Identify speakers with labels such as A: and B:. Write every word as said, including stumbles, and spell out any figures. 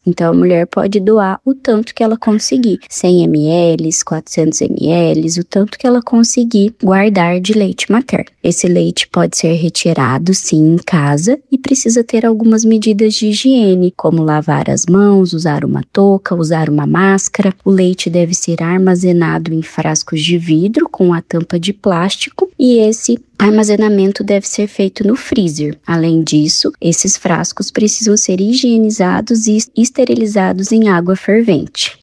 A: Então, a mulher pode doar o tanto que ela conseguir, cem mililitros, quatrocentos mililitros, o tanto que ela conseguir guardar de leite materno. Esse leite pode ser retirado, sim, em casa e precisa ter algumas medidas de higiene, como lavar as mãos, usar uma touca, usar uma máscara. O leite deve ser armazenado em frascos de vidro com a tampa de plástico e esse armazenamento deve ser feito no freezer. Além disso, esses frascos precisam ser higienizados e esterilizados em água fervente.